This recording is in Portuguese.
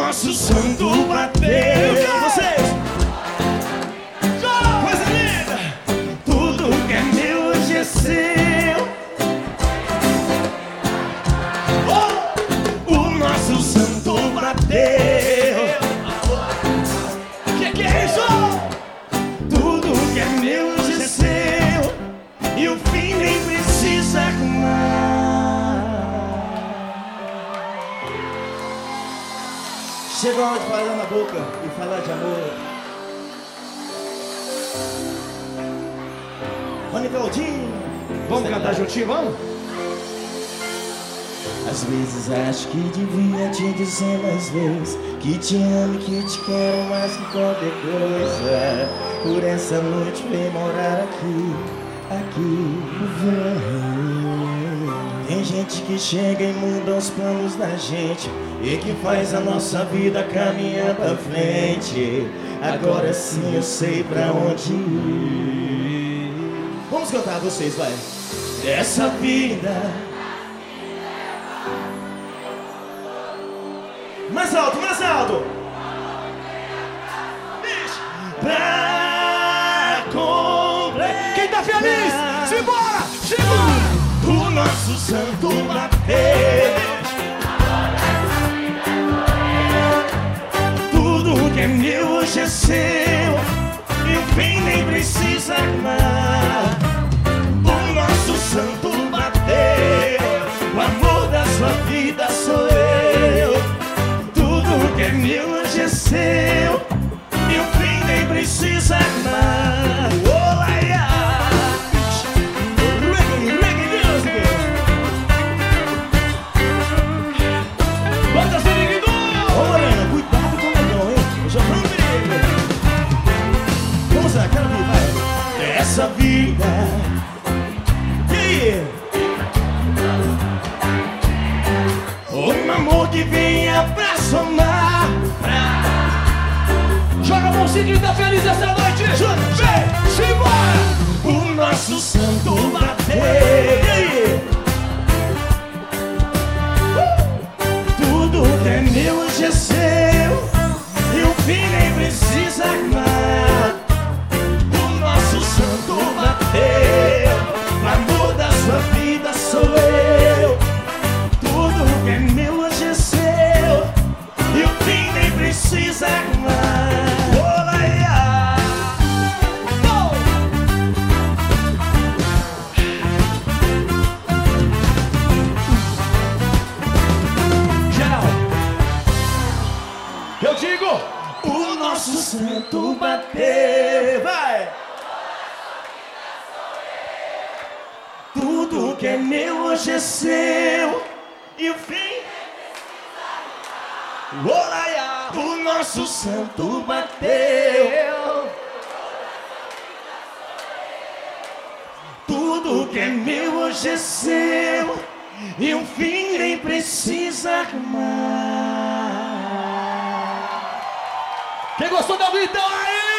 nosso santo bateu. Vocês, coisa linda. Tudo que é meu hoje é seu. Oh, o nosso santo bateu. Que é isso? Tudo que é meu hoje é seu. E o fim nem precisa arrumar. Chegou a hora de falar na boca e falar de amor. Rony Claudinho. Vamos cantar juntinho, vamos? Às vezes acho que devia te dizer mais vezes que te amo e que te quero mais que qualquer coisa. Por essa noite vem morar aqui, vem. Tem gente que chega e muda os planos da gente e que faz a nossa vida caminhar pra frente. Agora sim eu sei pra onde ir. Vamos cantar vocês, vai. Essa vida. Mais alto, mais alto. Pra completar. Quem tá feliz? Simbora! Simbora! O nosso santo bateu. Tudo que é meu hoje é seu. E o fim nem precisa armar. O nosso santo bateu. O amor da sua vida sou eu. Tudo que é meu hoje é seu. E o fim nem precisa armar. Oh, ai, ai. Reggae music. Bota seu lindo! Ô, Morena, cuidado com o negão, hein? Eu já fui um perigo. Vamos lá, quero ver, vai. Essa vida. Yeah. Um amor que venha pra somar. Joga a mãozinha quem tá feliz essa noite! Vem! Simbora! O nosso santo bateu. Tudo que é meu hoje é seu. E o fim nem precisa armar. O nosso santo bateu. O amor da sua vida sou eu. Tudo que é meu hoje é seu. E o fim nem precisa armar. Eu digo, O nosso santo bateu, vai! Tudo que é meu hoje é seu. E o fim? Olá, o nosso santo bateu. Tudo que é meu hoje é seu. E o fim nem precisa arrumar. quem gostou da vida, então aí!